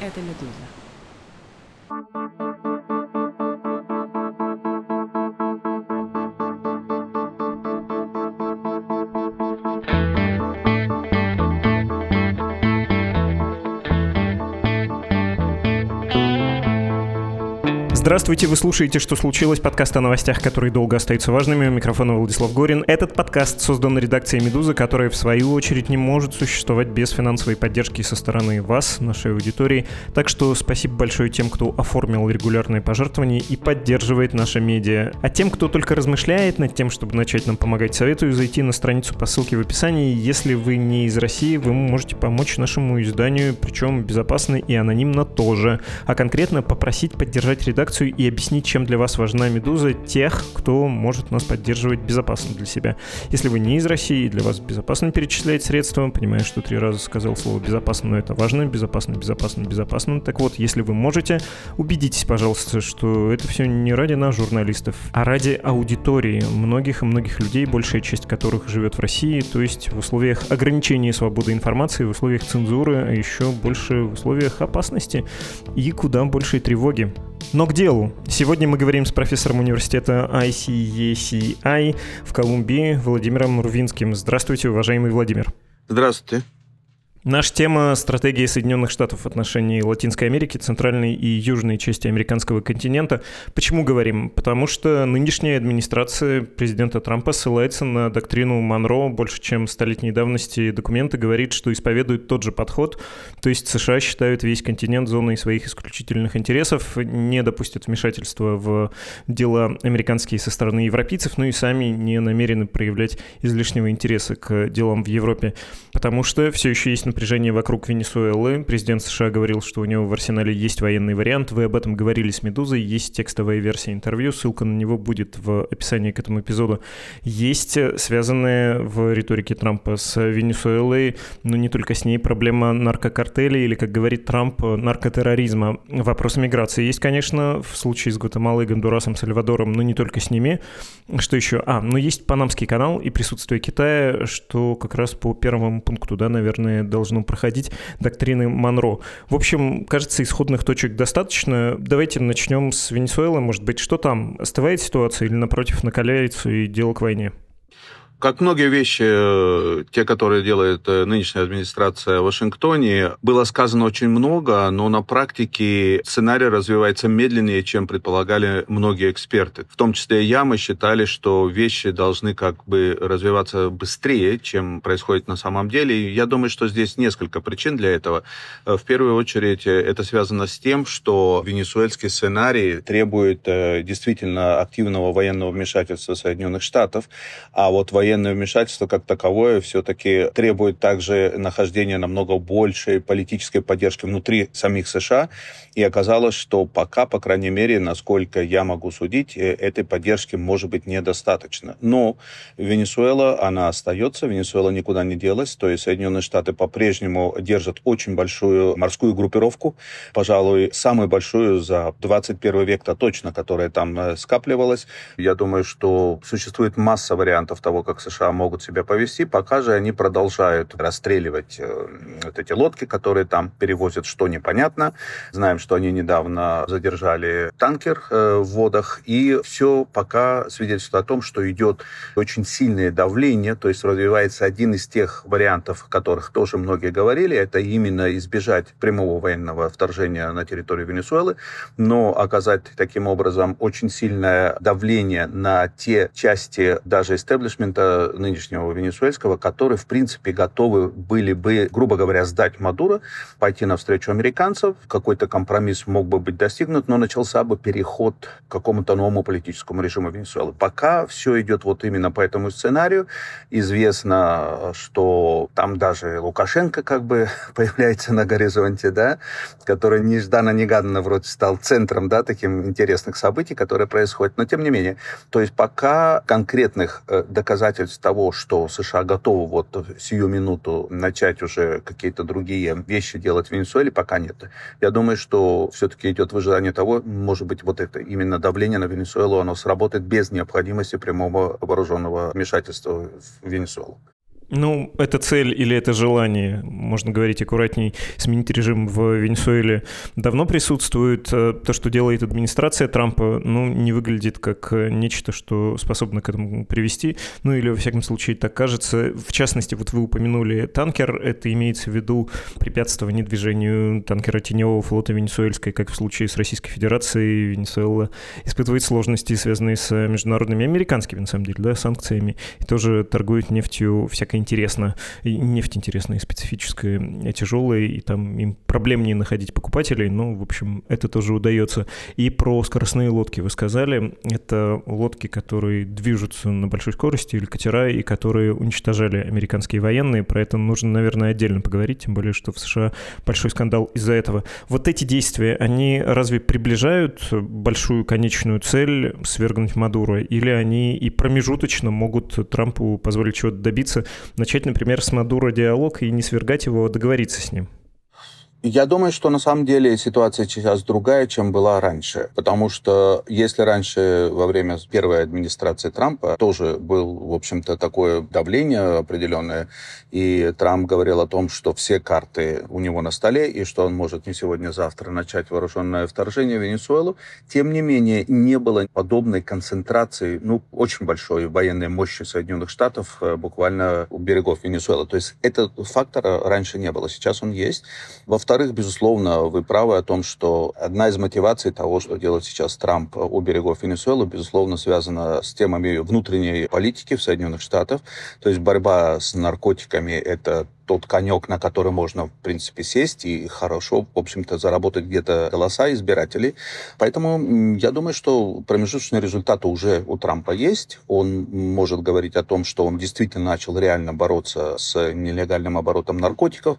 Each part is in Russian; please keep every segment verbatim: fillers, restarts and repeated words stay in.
Это «Медуза». Здравствуйте, вы слушаете «Что случилось?» Подкаст о новостях, которые долго остаются важными. У микрофона Владислав Горин. Этот подкаст создан редакцией «Медузы», которая, в свою очередь, не может существовать без финансовой поддержки со стороны вас, нашей аудитории. Так что спасибо большое тем, кто оформил регулярные пожертвования и поддерживает наше медиа. А тем, кто только размышляет над тем, чтобы начать нам помогать, советую зайти на страницу по ссылке в описании. Если вы не из России, вы можете помочь нашему изданию, причем безопасно и анонимно тоже. А конкретно попросить поддержать редакцию и объяснить, чем для вас важна «Медуза», тех, кто может нас поддерживать безопасно для себя. Если вы не из России, для вас безопасно перечислять средства, понимаю, что три раза сказал слово «безопасно», но это важно, безопасно, безопасно, безопасно. Так вот, если вы можете, убедитесь, пожалуйста, что это все не ради нас, журналистов, а ради аудитории многих и многих людей, большая часть которых живет в России, то есть в условиях ограничения свободы информации, в условиях цензуры, а еще больше в условиях опасности и куда большей тревоги. Но к делу. Сегодня мы говорим с профессором университета ай си и си ай в Колумбии Владимиром Рувинским. Здравствуйте, уважаемый Владимир. Здравствуйте. Наша тема — стратегия Соединенных Штатов в отношении Латинской Америки, центральной и южной части американского континента. Почему говорим? Потому что нынешняя администрация президента Трампа ссылается на доктрину Монро, больше чем столетней давности документы, говорит, что исповедует тот же подход, то есть США считают весь континент зоной своих исключительных интересов, не допустят вмешательства в дела американские со стороны европейцев, но и сами не намерены проявлять излишнего интереса к делам в Европе, потому что все еще есть напряжение вокруг Венесуэлы. Президент США говорил, что у него в арсенале есть военный вариант. Вы об этом говорили с «Медузой». Есть текстовая версия интервью. Ссылка на него будет в описании к этому эпизоду. Есть связанная в риторике Трампа с Венесуэлой, но не только с ней, проблема наркокартелей или, как говорит Трамп, наркотерроризма. Вопрос миграции есть, конечно, в случае с Гватемалой, Гондурасом, Сальвадором, но не только с ними. Что еще? А, ну есть Панамский канал и присутствие Китая, что как раз по первому пункту, да, наверное, должно должно проходить доктрины Монро. В общем, кажется, исходных точек достаточно. Давайте начнем с Венесуэлы. Может быть, что там? Остывает ситуация или, напротив, накаляется и дело к войне? Как многие вещи, те, которые делает нынешняя администрация в Вашингтоне, было сказано очень много, но на практике сценарий развивается медленнее, чем предполагали многие эксперты. В том числе и я, мы считали, что вещи должны как бы развиваться быстрее, чем происходит на самом деле. И я думаю, что здесь несколько причин для этого. В первую очередь, это связано с тем, что венесуэльский сценарий требует действительно активного военного вмешательства Соединенных Штатов, а вот военное Военное вмешательство как таковое все-таки требует также нахождения намного большей политической поддержки внутри самих США. И оказалось, что пока, по крайней мере, насколько я могу судить, этой поддержки может быть недостаточно. Но Венесуэла, она остается, Венесуэла никуда не делась. То есть Соединенные Штаты по-прежнему держат очень большую морскую группировку, пожалуй, самую большую за двадцать первый век-то точно, которая там скапливалась. Я думаю, что существует масса вариантов того, как США могут себя повести, пока же они продолжают расстреливать э, вот эти лодки, которые там перевозят, что непонятно. Знаем, что они недавно задержали танкер э, в водах, и все пока свидетельствует о том, что идет очень сильное давление, то есть развивается один из тех вариантов, о которых тоже многие говорили, это именно избежать прямого военного вторжения на территорию Венесуэлы, но оказать таким образом очень сильное давление на те части даже истеблишмента нынешнего венесуэльского, которые, в принципе, готовы были бы, грубо говоря, сдать Мадуро, пойти навстречу американцев. Какой-то компромисс мог бы быть достигнут, но начался бы переход к какому-то новому политическому режиму Венесуэлы. Пока все идет вот именно по этому сценарию. Известно, что там даже Лукашенко как бы появляется на горизонте, да, который нежданно-негаданно вроде стал центром, да, таких интересных событий, которые происходят. Но тем не менее, то есть пока конкретных доказательств того, что США готовы вот сию минуту начать уже какие-то другие вещи делать в Венесуэле, пока нет. Я думаю, что все-таки идет в ожидании того, может быть, вот это именно давление на Венесуэлу, оно сработает без необходимости прямого вооруженного вмешательства в Венесуэлу. Ну, это цель или это желание, можно говорить аккуратней, сменить режим в Венесуэле давно присутствует. То, что делает администрация Трампа, ну, не выглядит как нечто, что способно к этому привести. Ну, или, во всяком случае, так кажется. В частности, вот вы упомянули танкер. Это имеется в виду препятствование движению танкера теневого флота венесуэльской, как в случае с Российской Федерацией. Венесуэла испытывает сложности, связанные с международными, американскими, на самом деле, да, санкциями. И тоже торгует нефтью всякой интересно, и нефть интересная, специфическая, тяжелая, и там им проблемнее находить покупателей, но, в общем, это тоже удается. И про скоростные лодки вы сказали. Это лодки, которые движутся на большой скорости, или катера, и которые уничтожали американские военные. Про это нужно, наверное, отдельно поговорить, тем более, что в США большой скандал из-за этого. Вот эти действия, они разве приближают большую конечную цель свергнуть Мадуро, или они и промежуточно могут Трампу позволить чего-то добиться, начать, например, с Мадуро диалог и не свергать его, а договориться с ним? Я думаю, что на самом деле ситуация сейчас другая, чем была раньше. Потому что если раньше во время первой администрации Трампа тоже был, в общем-то, такое давление определенное, и Трамп говорил о том, что все карты у него на столе, и что он может не сегодня-завтра начать вооруженное вторжение в Венесуэлу, тем не менее не было подобной концентрации, ну, очень большой военной мощи Соединенных Штатов буквально у берегов Венесуэлы. То есть этого фактора раньше не было, сейчас он есть. Во-вторых, Во-вторых, безусловно, вы правы о том, что одна из мотиваций того, что делает сейчас Трамп у берегов Венесуэлы, безусловно, связана с темами внутренней политики в Соединенных Штатах. То есть борьба с наркотиками – это тот конек, на который можно, в принципе, сесть и хорошо, в общем-то, заработать где-то голоса избирателей. Поэтому я думаю, что промежуточные результаты уже у Трампа есть. Он может говорить о том, что он действительно начал реально бороться с нелегальным оборотом наркотиков,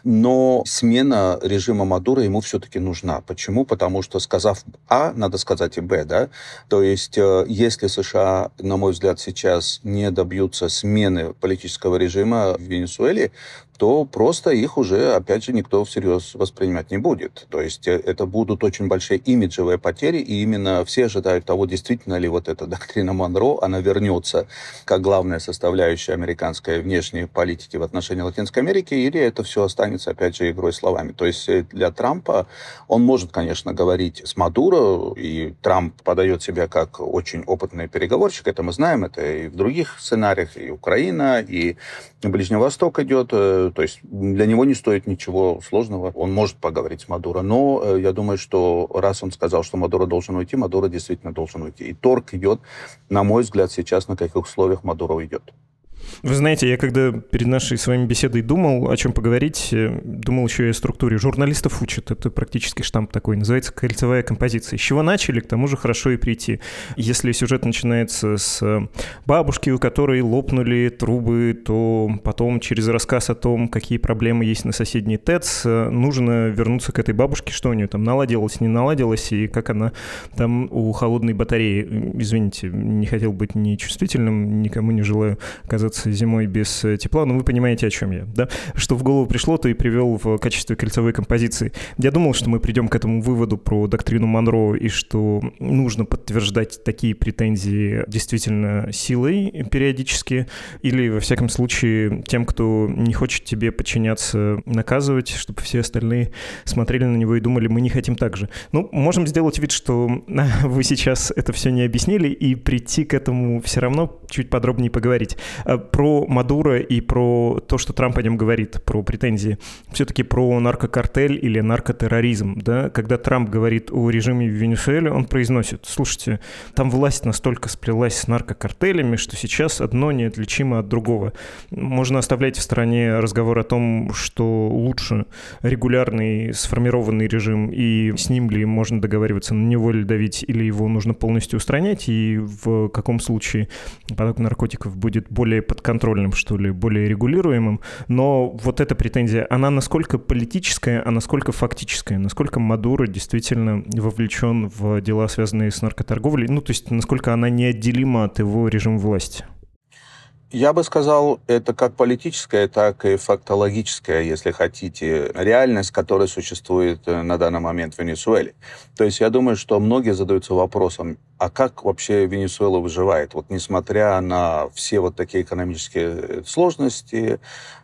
но смена режима Мадуро ему все-таки нужна. Почему? Потому что, сказав А, надо сказать и Б, да? То есть, если США, на мой взгляд, сейчас не добьются смены политического режима в Венесуэле, то просто их уже, опять же, никто всерьез воспринимать не будет. То есть это будут очень большие имиджевые потери, и именно все ожидают того, действительно ли вот эта доктрина Монро, она вернется как главная составляющая американской внешней политики в отношении Латинской Америки, или это все останется, опять же, игрой словами. То есть для Трампа он может, конечно, говорить с Мадуро, и Трамп подает себя как очень опытный переговорщик, это мы знаем, это и в других сценариях, и Украина, и Ближний Восток идет. То есть для него не стоит ничего сложного. Он может поговорить с Мадуро. Но я думаю, что раз он сказал, что Мадуро должен уйти, Мадуро действительно должен уйти. И торг идет, на мой взгляд, сейчас на каких условиях Мадуро уйдет. Вы знаете, я когда перед нашей с вами беседой думал, о чем поговорить, думал еще и о структуре. Журналистов учат, это практически штамп такой, называется кольцевая композиция. С чего начали, к тому же хорошо и прийти. Если сюжет начинается с бабушки, у которой лопнули трубы, то потом через рассказ о том, какие проблемы есть на соседней ТЭЦ, нужно вернуться к этой бабушке, что у нее там наладилось, не наладилось, и как она там у холодной батареи. Извините, не хотел быть нечувствительным, никому не желаю оказаться зимой без тепла, но вы понимаете, о чем я, да? Что в голову пришло, то и привел в качестве кольцевой композиции. Я думал, что мы придем к этому выводу про доктрину Монро, и что нужно подтверждать такие претензии действительно силой периодически, или, во всяком случае, тем, кто не хочет тебе подчиняться, наказывать, чтобы все остальные смотрели на него и думали, мы не хотим так же. Ну, можем сделать вид, что вы сейчас это все не объяснили, и прийти к этому все равно чуть подробнее поговорить. Про Мадуро и про то, что Трамп о нем говорит, про претензии. Все-таки про наркокартель или наркотерроризм. Да? Когда Трамп говорит о режиме в Венесуэле, он произносит, слушайте, там власть настолько сплелась с наркокартелями, что сейчас одно неотличимо от другого. Можно оставлять в стороне разговор о том, что лучше регулярный сформированный режим, и с ним ли можно договариваться, на него ли давить, или его нужно полностью устранять, и в каком случае поток наркотиков будет более подконтрольным, что ли, более регулируемым. Но вот эта претензия, она насколько политическая, а насколько фактическая? Насколько Мадуро действительно вовлечен в дела, связанные с наркоторговлей? Ну, то есть, насколько она неотделима от его режима власти? Я бы сказал, это как политическая, так и фактологическая, если хотите, реальность, которая существует на данный момент в Венесуэле. То есть я думаю, что многие задаются вопросом, а как вообще Венесуэла выживает? Вот несмотря на все вот такие экономические сложности,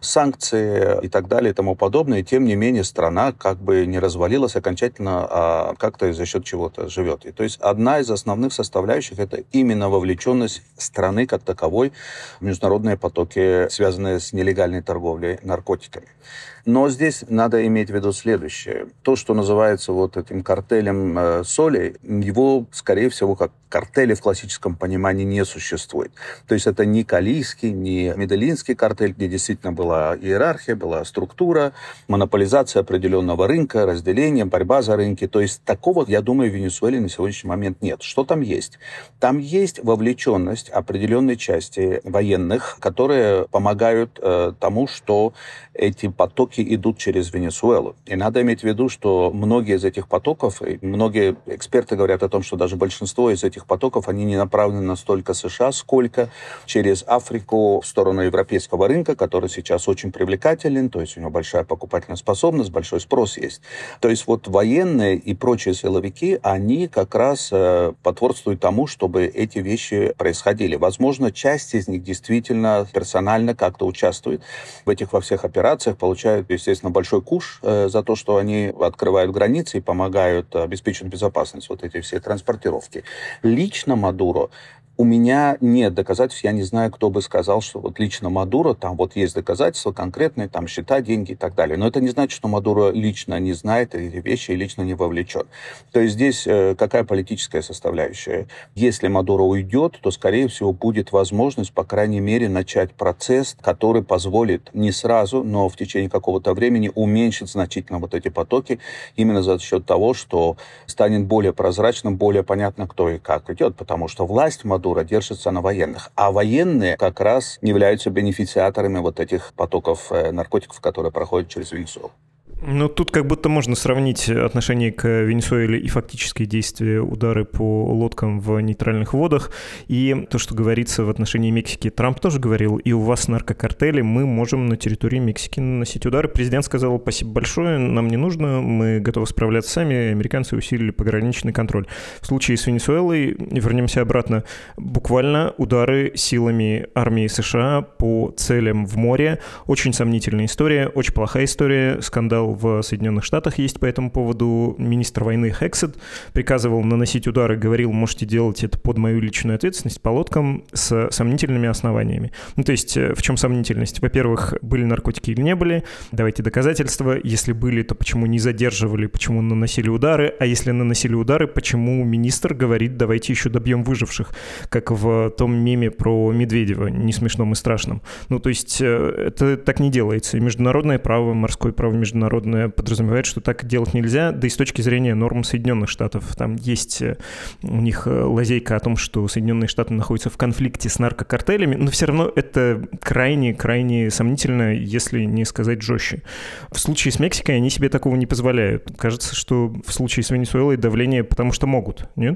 санкции и так далее и тому подобное, тем не менее страна как бы не развалилась окончательно, а как-то за счет чего-то живет. И то есть одна из основных составляющих — это именно вовлеченность страны как таковой в международные потоки, связанные с нелегальной торговлей наркотиками. Но здесь надо иметь в виду следующее. То, что называется вот этим картелем э, соли, его, скорее всего, как картеля в классическом понимании не существует. То есть это не калийский, не медельинский картель, где действительно была иерархия, была структура, монополизация определенного рынка, разделение, борьба за рынки. То есть такого, я думаю, в Венесуэле на сегодняшний момент нет. Что там есть? Там есть вовлеченность определенной части военных, которые помогают э, тому, что эти потоки идут через Венесуэлу. И надо иметь в виду, что многие из этих потоков, и многие эксперты говорят о том, что даже большинство из этих потоков, они не направлены настолько США, сколько через Африку в сторону европейского рынка, который сейчас очень привлекателен, то есть у него большая покупательная способность, большой спрос есть. То есть вот военные и прочие силовики, они как раз э, потворствуют тому, чтобы эти вещи происходили. Возможно, часть из них действительно персонально как-то участвует в этих во всех операциях, получают, естественно, большой куш э, за то, что они открывают границы и помогают обеспечить безопасность вот эти все транспортировки. Лично Мадуро, у меня нет доказательств, я не знаю, кто бы сказал, что вот лично Мадуро, там вот есть доказательства конкретные, там счета, деньги и так далее. Но это не значит, что Мадуро лично не знает эти вещи и лично не вовлечен. То есть здесь э, какая политическая составляющая? Если Мадуро уйдет, то, скорее всего, будет возможность, по крайней мере, начать процесс, который позволит не сразу, но в течение какого-то времени уменьшить значительно вот эти потоки, именно за счет того, что станет более прозрачным, более понятно, кто и как идет, потому что власть Мадуро держится на военных. А военные как раз являются бенефициаторами вот этих потоков наркотиков, которые проходят через Венесуэлу. Ну, тут как будто можно сравнить отношение к Венесуэле и фактические действия, удары по лодкам в нейтральных водах, и то, что говорится в отношении Мексики. Трамп тоже говорил, и у вас наркокартели, мы можем на территории Мексики наносить удары. Президент сказал, спасибо большое, нам не нужно, мы готовы справляться сами, американцы усилили пограничный контроль. В случае с Венесуэлой, вернемся обратно, буквально удары силами армии США по целям в море. Очень сомнительная история, очень плохая история, скандал в Соединенных Штатах есть по этому поводу. Министр войны Хексет приказывал наносить удары, говорил, можете делать это под мою личную ответственность по лодкам с сомнительными основаниями. Ну, то есть, в чем сомнительность? Во-первых, были наркотики или не были? Давайте доказательства. Если были, то почему не задерживали, почему наносили удары? А если наносили удары, почему министр говорит, давайте еще добьем выживших? Как в том меме про Медведева, не смешном и страшном. Ну, то есть, это так не делается. И международное право, морское право международное подразумевает, что так делать нельзя, да и с точки зрения норм Соединенных Штатов. Там есть у них лазейка о том, что Соединенные Штаты находятся в конфликте с наркокартелями, но все равно это крайне-крайне сомнительно, если не сказать жестче. В случае с Мексикой они себе такого не позволяют. Кажется, что в случае с Венесуэлой давление потому что могут, нет?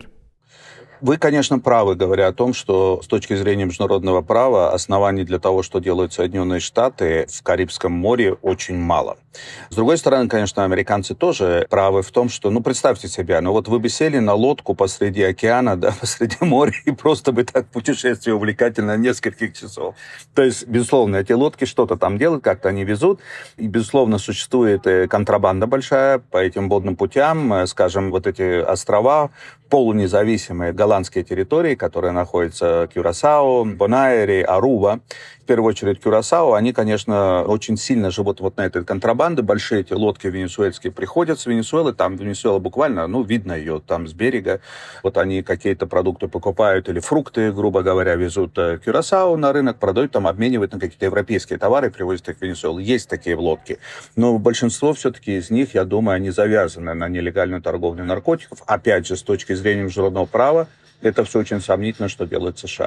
Вы, конечно, правы, говоря о том, что с точки зрения международного права оснований для того, что делают Соединенные Штаты в Карибском море, очень мало. С другой стороны, конечно, американцы тоже правы в том, что, ну, представьте себе, ну вот вы бы сели на лодку посреди океана, да, посреди моря, и просто бы так путешествие увлекательно нескольких часов. То есть, безусловно, эти лодки что-то там делают, как-то они везут, и, безусловно, существует контрабанда большая по этим водным путям, скажем, вот эти острова, полунезависимые голландские территории, которые находятся Кюрасао, Бонайре, Аруба, в первую очередь Кюрасао, они, конечно, очень сильно живут вот на этой контрабанде. Большие эти лодки венесуэльские приходят с Венесуэлы, там Венесуэла буквально, ну, видно ее там с берега. Вот они какие-то продукты покупают или фрукты, грубо говоря, везут в Кюрасао на рынок, продают там, обменивают на какие-то европейские товары, привозят их в Венесуэлу. Есть такие лодки. Но большинство все-таки из них, я думаю, они завязаны на нелегальную торговлю наркотиков. Опять же, с точки зрения международного права, это все очень сомнительно, что делает США.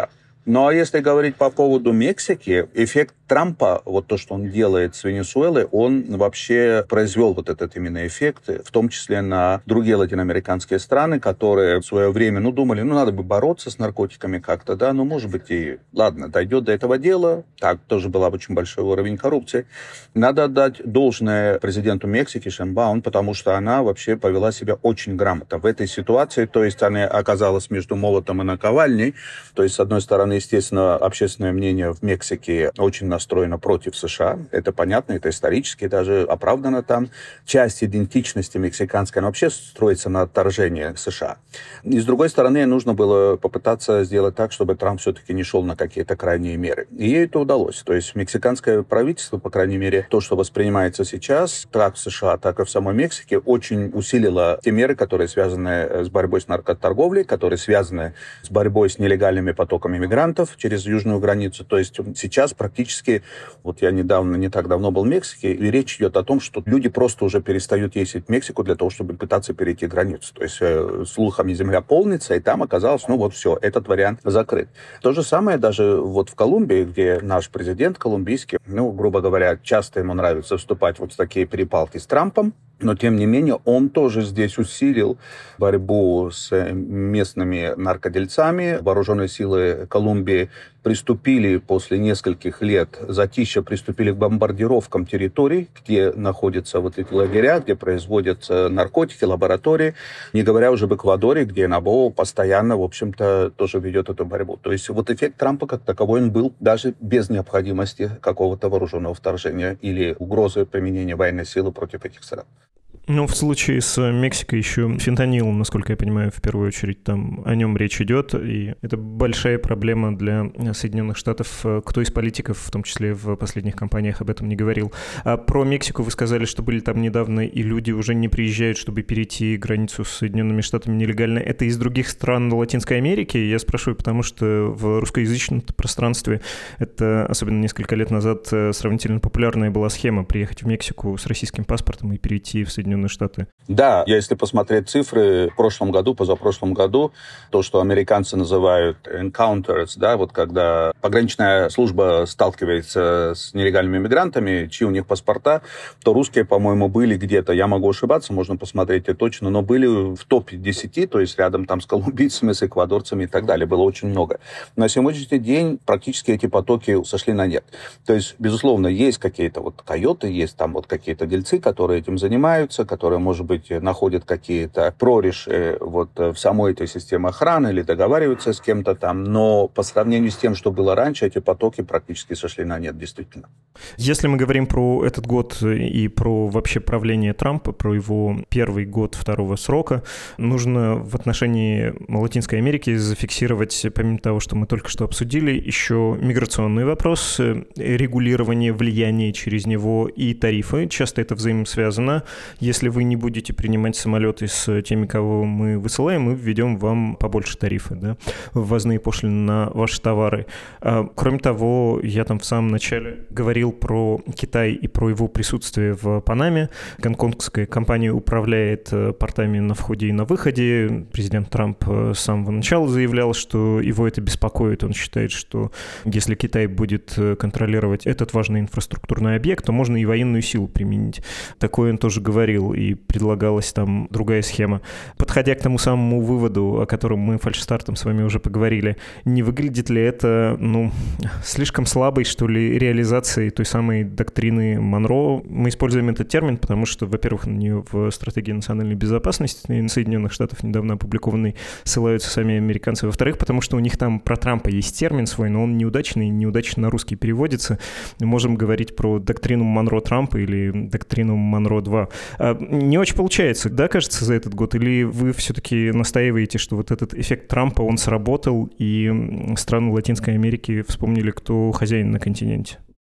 Ну, а если говорить по поводу Мексики, эффект Трампа, вот то, что он делает с Венесуэлой, он вообще произвел вот этот именно эффект, в том числе на другие латиноамериканские страны, которые в свое время, ну, думали, ну, надо бы бороться с наркотиками как-то, да, ну, может быть, и, ладно, дойдет до этого дела, так, тоже был очень большой уровень коррупции. Надо отдать должное президенту Мексики Шейнбаум, потому что она вообще повела себя очень грамотно в этой ситуации, то есть она оказалась между молотом и наковальней, то есть, с одной стороны, естественно, общественное мнение в Мексике очень настроено против США. Это понятно, это исторически даже оправдано там. Часть идентичности мексиканской, она вообще строится на отторжении США. И с другой стороны, нужно было попытаться сделать так, чтобы Трамп все-таки не шел на какие-то крайние меры. И ей это удалось. То есть мексиканское правительство, по крайней мере, то, что воспринимается сейчас, как в США, так и в самой Мексике, очень усилило те меры, которые связаны с борьбой с наркоторговлей, которые связаны с борьбой с нелегальными потоками мигрантов через южную границу. То есть сейчас практически, вот я недавно, не так давно был в Мексике, и речь идет о том, что люди просто уже перестают ездить в Мексику для того, чтобы пытаться перейти границу. То есть э, слухами земля полнится, и там оказалось, ну вот все, этот вариант закрыт. То же самое даже вот в Колумбии, где наш президент колумбийский, ну, грубо говоря, часто ему нравится вступать вот в такие перепалки с Трампом, но, тем не менее, он тоже здесь усилил борьбу с местными наркодельцами. Вооруженные силы Колумбии приступили после нескольких лет затишья, приступили к бомбардировкам территорий, где находятся вот эти лагеря, где производятся наркотики, лаборатории, не говоря уже об Эквадоре, где НАБО постоянно, в общем-то, тоже ведет эту борьбу. То есть вот эффект Трампа как таковой он был даже без необходимости какого-то вооруженного вторжения или угрозы применения военной силы против этих стран. Ну, в случае с Мексикой еще фентанил, насколько я понимаю, в первую очередь там о нем речь идет, и это большая проблема для Соединенных Штатов. Кто из политиков, в том числе в последних кампаниях, об этом не говорил. А про Мексику вы сказали, что были там недавно, и люди уже не приезжают, чтобы перейти границу с Соединенными Штатами нелегально. Это из других стран Латинской Америки? Я спрашиваю, потому что в русскоязычном пространстве это, особенно несколько лет назад, сравнительно популярная была схема приехать в Мексику с российским паспортом и перейти в Соединенные Штаты. Да, если посмотреть цифры, в прошлом году, позапрошлом году, то, что американцы называют encounters, да, вот когда пограничная служба сталкивается с нелегальными мигрантами, чьи у них паспорта, то русские, по-моему, были где-то, я могу ошибаться, можно посмотреть это точно, но были в топе десяти, то есть рядом там с колумбийцами, с эквадорцами и так далее, было очень много. На сегодняшний день практически эти потоки сошли на нет. То есть, безусловно, есть какие-то вот койоты, есть там вот какие-то дельцы, которые этим занимаются, которые, может быть, находят какие-то прорежи вот в самой этой системе охраны или договариваются с кем-то там, но по сравнению с тем, что было раньше, эти потоки практически сошли на нет, действительно. Если мы говорим про этот год и про вообще правление Трампа, про его первый год второго срока, нужно в отношении Латинской Америки зафиксировать, помимо того, что мы только что обсудили, еще миграционный вопрос, регулирование влияния через него и тарифы. Часто это взаимосвязано. Если вы не будете принимать самолеты с теми, кого мы высылаем, мы введем вам побольше тарифы, да, ввозные пошлины на ваши товары. А, кроме того, я там в самом начале говорил про Китай и про его присутствие в Панаме. Гонконгская компания управляет портами на входе и на выходе. Президент Трамп с самого начала заявлял, что его это беспокоит. Он считает, что если Китай будет контролировать этот важный инфраструктурный объект, то можно и военную силу применить. Такое он тоже говорил, и предлагалась там другая схема. Подходя к тому самому выводу, о котором мы фальшстартом с вами уже поговорили, не выглядит ли это, ну, слишком слабой, что ли, реализацией той самой доктрины Монро? Мы используем этот термин, потому что, во-первых, на нее в стратегии национальной безопасности Соединенных Штатов, недавно опубликованной, ссылаются сами американцы. Во-вторых, потому что у них там про Трампа есть термин свой, но он неудачный, неудачно на русский переводится. Мы можем говорить про доктрину Монро Трампа или доктрину Монро два. Не очень получается, да, кажется, за этот год? Или вы все-таки настаиваете, что вот этот эффект Трампа, он сработал, и страны Латинской Америки вспомнили, кто хозяин на континенте?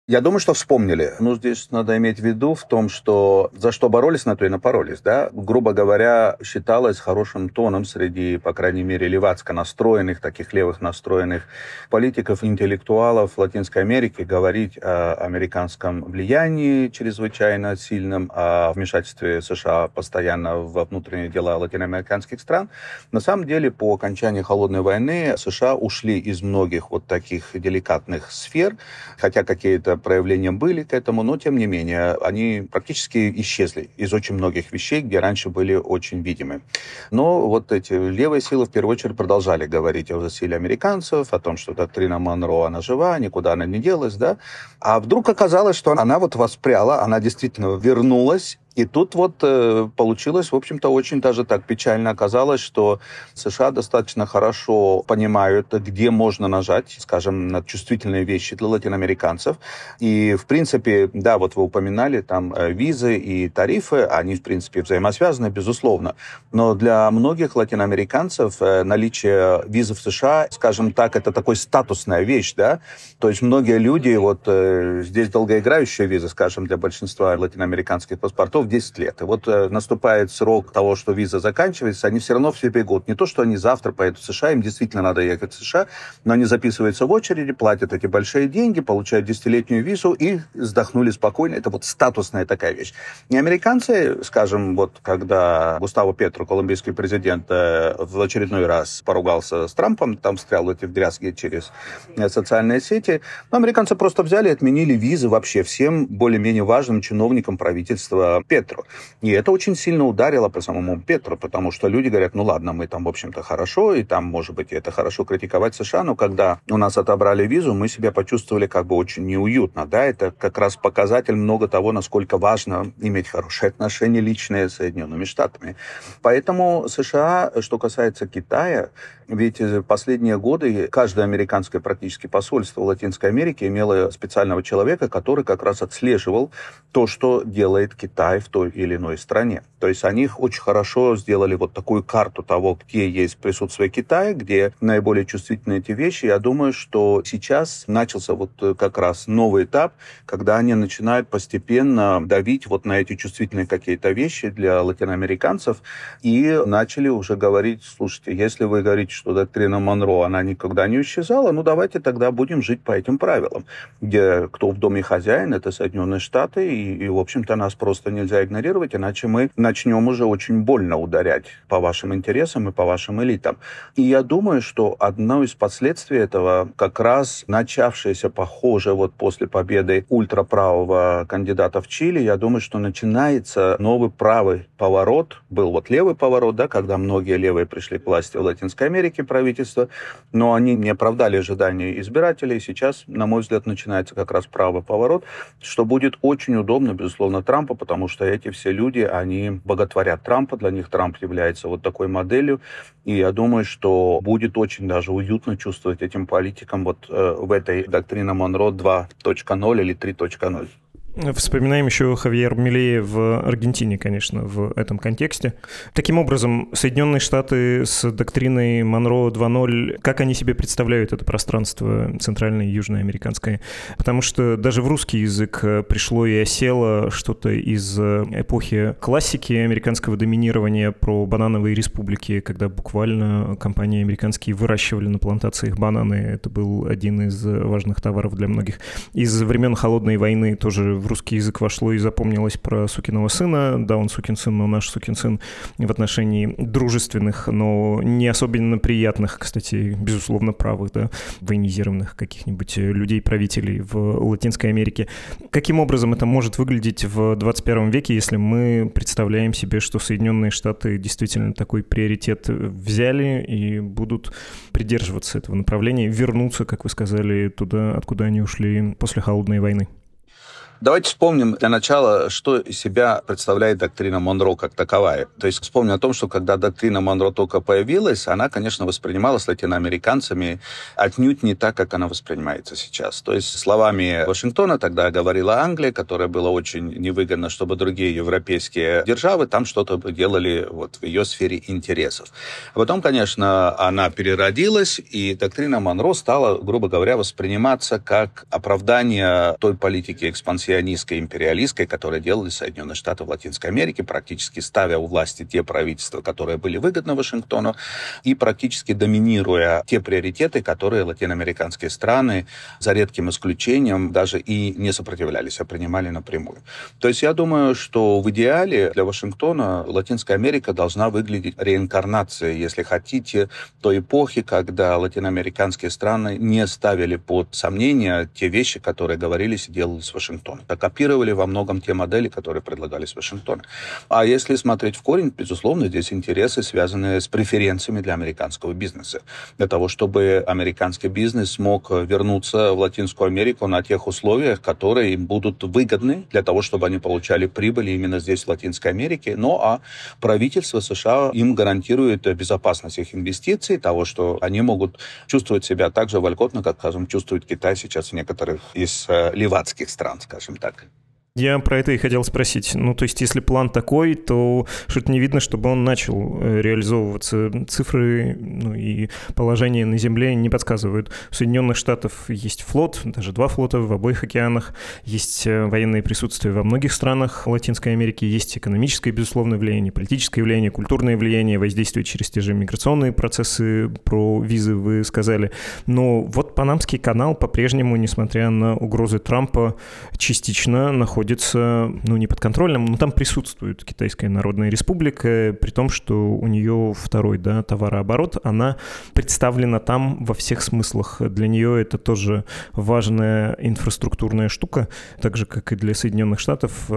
Я думаю, что вспомнили. Ну, здесь надо иметь в виду в том, что за что боролись, на то и напоролись, да. Грубо говоря, считалось хорошим тоном среди, по крайней мере, левацко настроенных, таких левых настроенных политиков, интеллектуалов Латинской Америки говорить о американском влиянии чрезвычайно сильном, о вмешательстве США постоянно во внутренние дела латиноамериканских стран. На самом деле, по окончании Холодной войны США ушли из многих вот таких деликатных сфер, хотя какие-то проявления были к этому, но, тем не менее, они практически исчезли из очень многих вещей, где раньше были очень видимы. Но вот эти левые силы, в первую очередь, продолжали говорить о засилии американцев, о том, что доктрина Монро, она жива, никуда она не делась, да. А вдруг оказалось, что она вот воспряла, она действительно вернулась. И тут вот э, получилось, в общем-то, очень даже так печально оказалось, что США достаточно хорошо понимают, где можно нажать, скажем, на чувствительные вещи для латиноамериканцев. И, в принципе, да, вот вы упоминали, там, э, визы и тарифы, они, в принципе, взаимосвязаны, безусловно. Но для многих латиноамериканцев э, наличие визы в США, скажем так, это такой статусная вещь, да. То есть многие люди, вот э, здесь долгоиграющая виза, скажем, для большинства латиноамериканских паспортов, десять лет. И вот э, наступает срок того, что виза заканчивается, они все равно все бегут. Не то, что они завтра поедут в США, им действительно надо ехать в США, но они записываются в очереди, платят эти большие деньги, получают десятилетнюю визу и вздохнули спокойно. Это вот статусная такая вещь. И американцы, скажем, вот когда Густаво Петро, колумбийский президент, э, в очередной раз поругался с Трампом, там встрял в эти дрязги через э, социальные сети, но американцы просто взяли и отменили визы вообще всем более-менее важным чиновникам правительства Петру. И это очень сильно ударило по самому Петру, потому что люди говорят, ну ладно, мы там, в общем-то, хорошо, и там, может быть, это хорошо критиковать США, но когда у нас отобрали визу, мы себя почувствовали как бы очень неуютно, да, это как раз показатель много того, насколько важно иметь хорошие отношения личные с Соединенными Штатами. Поэтому США, что касается Китая, ведь последние годы каждое американское практически посольство в Латинской Америке имело специального человека, который как раз отслеживал то, что делает Китай в той или иной стране. То есть они очень хорошо сделали вот такую карту того, где есть присутствие Китая, где наиболее чувствительны эти вещи. Я думаю, что сейчас начался вот как раз новый этап, когда они начинают постепенно давить вот на эти чувствительные какие-то вещи для латиноамериканцев и начали уже говорить, слушайте, если вы говорите, что доктрина Монро, она никогда не исчезала, ну давайте тогда будем жить по этим правилам, где кто в доме хозяин, это Соединенные Штаты, и, и в общем-то, нас просто нельзя игнорировать, иначе мы начнем уже очень больно ударять по вашим интересам и по вашим элитам. И я думаю, что одно из последствий этого как раз начавшееся, похоже, вот после победы ультраправого кандидата в Чили, я думаю, что начинается новый правый поворот. Был вот левый поворот, да, когда многие левые пришли к власти в Латинской Америке, правительства, но они не оправдали ожидания избирателей. Сейчас, на мой взгляд, начинается как раз правый поворот, что будет очень удобно, безусловно, Трампу, потому что эти все люди, они боготворят Трампа, для них Трамп является вот такой моделью, и я думаю, что будет очень даже уютно чувствовать этим политикам вот э, в этой доктрине Монро два точка ноль или три точка ноль. Вспоминаем еще Хавьер Милея в Аргентине, конечно, в этом контексте. Таким образом, Соединенные Штаты с доктриной Монро два ноль, как они себе представляют это пространство центральное и южноамериканское? Потому что даже в русский язык пришло и осело что-то из эпохи классики американского доминирования про банановые республики, когда буквально компании американские выращивали на плантациях бананы. Это был один из важных товаров для многих. Из времен Холодной войны тоже в русский язык вошло и запомнилось про сукиного сына. Да, он сукин сын, но наш сукин сын в отношении дружественных, но не особенно приятных, кстати, безусловно, правых, да, военизированных каких-нибудь людей-правителей в Латинской Америке. Каким образом это может выглядеть в двадцать первом веке, если мы представляем себе, что Соединенные Штаты действительно такой приоритет взяли и будут придерживаться этого направления, вернуться, как вы сказали, туда, откуда они ушли после Холодной войны? Давайте вспомним для начала, что из себя представляет доктрина Монро как таковая. То есть вспомним о том, что когда доктрина Монро только появилась, она, конечно, воспринималась латиноамериканцами отнюдь не так, как она воспринимается сейчас. То есть словами Вашингтона тогда говорила Англия, которая была очень невыгодна, чтобы другие европейские державы там что-то делали вот в ее сфере интересов. А потом, конечно, она переродилась, и доктрина Монро стала, грубо говоря, восприниматься как оправдание той политики экспансионистской, империалистской, которые делали Соединенные Штаты в Латинской Америке, практически ставя у власти те правительства, которые были выгодны Вашингтону, и практически доминируя те приоритеты, которые латиноамериканские страны, за редким исключением, даже и не сопротивлялись, а принимали напрямую. То есть я думаю, что в идеале для Вашингтона Латинская Америка должна выглядеть реинкарнацией, если хотите, той эпохи, когда латиноамериканские страны не ставили под сомнение те вещи, которые говорились и делались в Вашингтоне. Копировали во многом те модели, которые предлагались в Вашингтоне. А если смотреть в корень, безусловно, здесь интересы, связанные с преференциями для американского бизнеса. Для того, чтобы американский бизнес смог вернуться в Латинскую Америку на тех условиях, которые им будут выгодны, для того, чтобы они получали прибыль именно здесь, в Латинской Америке. Ну, а правительство США им гарантирует безопасность их инвестиций, того, что они могут чувствовать себя так же вольготно, как, скажем, чувствует Китай сейчас в некоторых из э, ливадских стран, скажем так. Я про это и хотел спросить. Ну, то есть, если план такой, то что-то не видно, чтобы он начал реализовываться. Цифры, ну, и положение на Земле не подсказывают. У Соединенных Штатов есть флот, даже два флота в обоих океанах, есть военное присутствие во многих странах Латинской Америки, есть экономическое, безусловно, влияние, политическое влияние, культурное влияние, воздействие через те же миграционные процессы, про визы вы сказали. Но вот Панамский канал по-прежнему, несмотря на угрозы Трампа, частично находится находится, ну, не под контролем, но там присутствует Китайская Народная Республика, при том, что у нее второй, да, товарооборот, она представлена там во всех смыслах. Для нее это тоже важная инфраструктурная штука, так же, как и для Соединенных Штатов,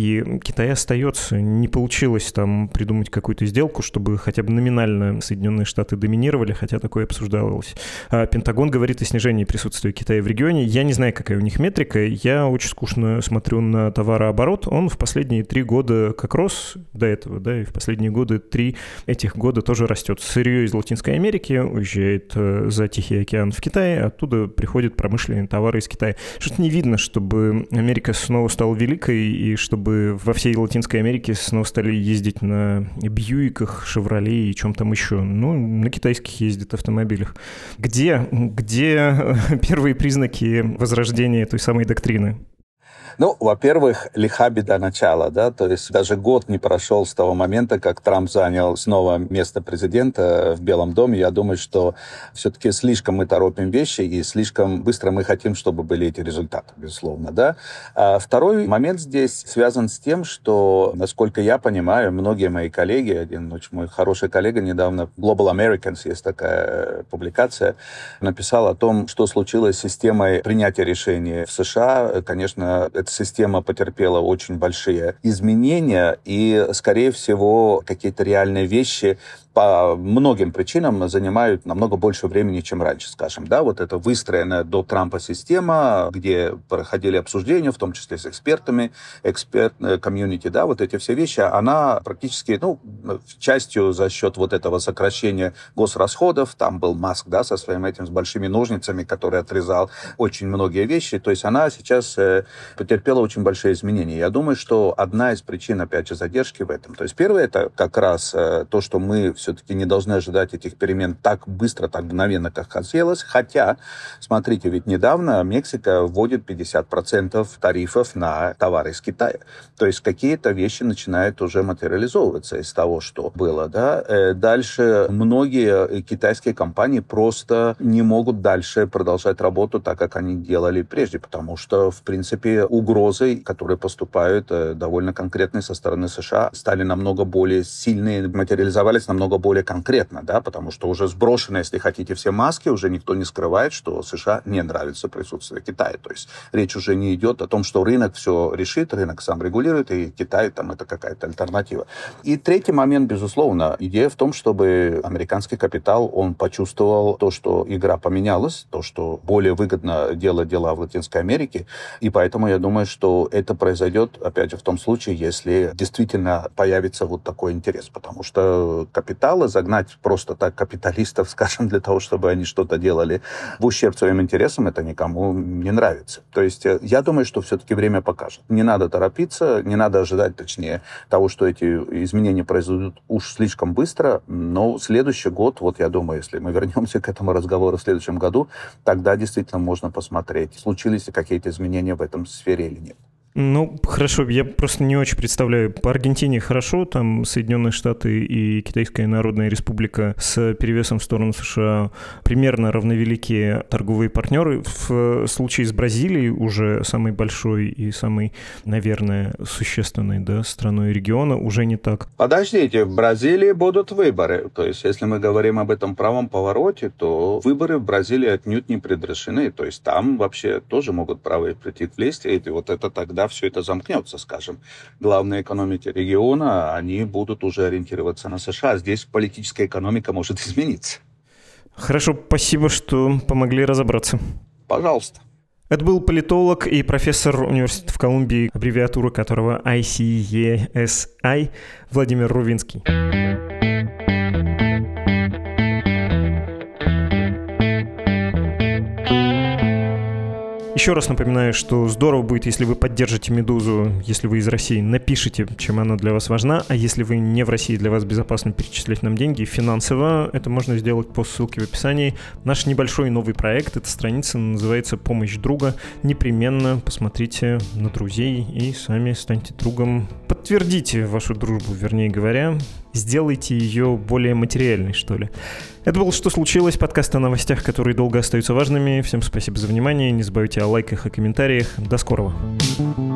и Китай остается. Не получилось там придумать какую-то сделку, чтобы хотя бы номинально Соединенные Штаты доминировали, хотя такое обсуждалось. А Пентагон говорит о снижении присутствия Китая в регионе. Я не знаю, какая у них метрика, я очень скучно смотрю на товарооборот, он в последние три года как рос до этого, да, и в последние годы три этих года тоже растет. Сырье из Латинской Америки уезжает за Тихий океан в Китай, оттуда приходят промышленные товары из Китая. Что-то не видно, чтобы Америка снова стала великой и чтобы во всей Латинской Америке снова стали ездить на Бьюиках, Шевроле и чем там еще. Ну, на китайских ездят автомобилях. Где, где первые признаки возрождения той самой доктрины? Ну, во-первых, лиха беда начала, да, то есть даже год не прошел с того момента, как Трамп занял снова место президента в Белом доме. Я думаю, что все-таки слишком мы торопим вещи и слишком быстро мы хотим, чтобы были эти результаты, безусловно, да. А второй момент здесь связан с тем, что, насколько я понимаю, многие мои коллеги, один очень мой хороший коллега недавно, Global Americans, есть такая публикация, написал о том, что случилось с системой принятия решений в США. Конечно, эта система потерпела очень большие изменения, и, скорее всего, какие-то реальные вещи по многим причинам занимают намного больше времени, чем раньше, скажем. Да, вот эта выстроенная до Трампа система, где проходили обсуждения, в том числе с экспертами, эксперт-комьюнити, да, вот эти все вещи, она практически, ну, частью за счет вот этого сокращения госрасходов, там был Маск, да, со своим этим, с большими ножницами, который отрезал очень многие вещи, то есть она сейчас э, потерпела очень большие изменения. Я думаю, что одна из причин, опять же, задержки в этом. То есть первое, это как раз э, то, что мы все-таки не должны ожидать этих перемен так быстро, так мгновенно, как хотелось. Хотя, смотрите, ведь недавно Мексика вводит пятьдесят процентов тарифов на товары из Китая. То есть какие-то вещи начинают уже материализовываться из того, что было. Да? Дальше многие китайские компании просто не могут дальше продолжать работу так, как они делали прежде, потому что, в принципе, угрозы, которые поступают довольно конкретные со стороны США, стали намного более сильные, материализовались намного более конкретно, да, потому что уже сброшены, если хотите, все маски, уже никто не скрывает, что США не нравится присутствие Китая. То есть речь уже не идет о том, что рынок все решит, рынок сам регулирует, и Китай там это какая-то альтернатива. И третий момент, безусловно, идея в том, чтобы американский капитал, он почувствовал то, что игра поменялась, то, что более выгодно делать дела в Латинской Америке, и поэтому, я думаю, думаю, что это произойдет, опять же, в том случае, если действительно появится вот такой интерес. Потому что капиталы загнать просто так капиталистов, скажем, для того, чтобы они что-то делали в ущерб своим интересам, это никому не нравится. То есть я думаю, что все-таки время покажет. Не надо торопиться, не надо ожидать, точнее, того, что эти изменения произойдут уж слишком быстро, но следующий год, вот я думаю, если мы вернемся к этому разговору в следующем году, тогда действительно можно посмотреть, случились ли какие-то изменения в этом сфере или нет. Ну, хорошо, я просто не очень представляю. По Аргентине хорошо, там Соединенные Штаты и Китайская Народная Республика с перевесом в сторону США примерно равновеликие торговые партнеры. В случае с Бразилией, уже самой большой и самой, наверное, существенной, да, страной региона, уже не так. Подождите, в Бразилии будут выборы. То есть, если мы говорим об этом правом повороте, то выборы в Бразилии отнюдь не предрешены. То есть, там вообще тоже могут правые прийти к власти, и вот это тогда все это замкнется, скажем. Главные экономики региона, они будут уже ориентироваться на США. Здесь политическая экономика может измениться. Хорошо, спасибо, что помогли разобраться. Пожалуйста. Это был политолог и профессор университета в Колумбии, аббревиатура которого ай си и эс ай, Владимир Рувинский. Еще раз напоминаю, что здорово будет, если вы поддержите «Медузу», если вы из России, напишите, чем она для вас важна, а если вы не в России, для вас безопасно перечислять нам деньги финансово, это можно сделать по ссылке в описании. Наш небольшой новый проект, эта страница называется «Помощь друга». Непременно посмотрите на друзей и сами станьте другом. Подтвердите вашу дружбу, вернее говоря, сделайте ее более материальной, что ли. Это был «Что случилось?» Подкаст о новостях, которые долго остаются важными. Всем спасибо за внимание. Не забывайте о лайках и комментариях. До скорого.